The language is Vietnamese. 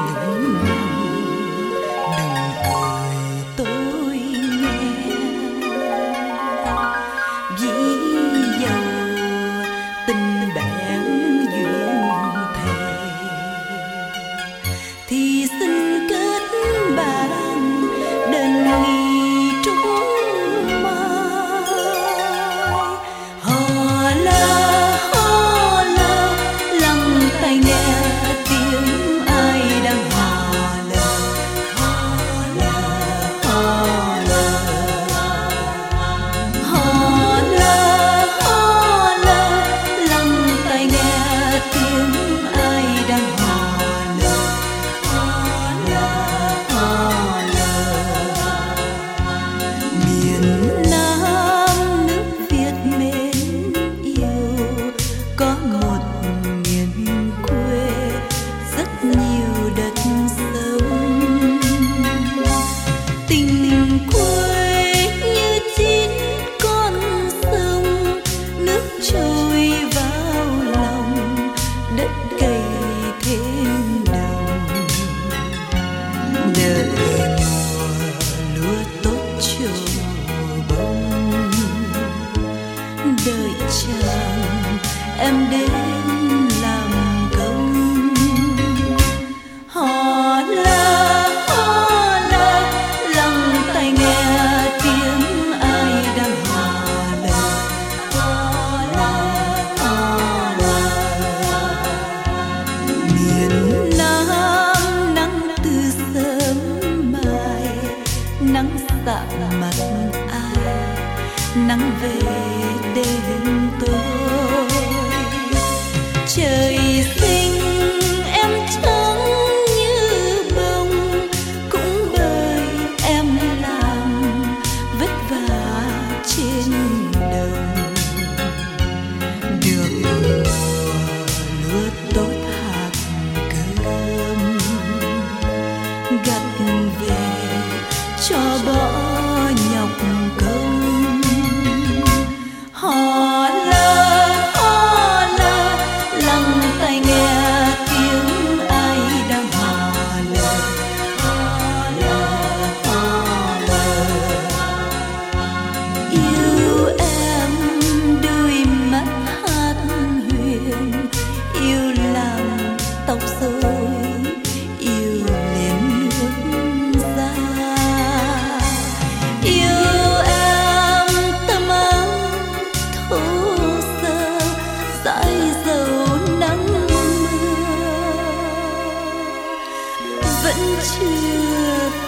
em đến làm công. Họ la lắng tai nghe tiếng ai đang hò la. Miền Nam nắng từ sớm mai, nắng xạ mặt ai, nắng về đêm tối. Trời xinh em trắng như bông, cũng bởi em làm vất vả trên đồng. Được mùa lúa tốt hạt cơm, gặt về cho bỏ nhọc công. Họ lắng tai nghe tiếng ai đang hò lờ. Yêu em đôi mắt hát huyền, yêu làm tóc rối, yêu liền nước da. Yêu em tâm áo thô sơ, dãi dầu nắng mưa, vẫn chưa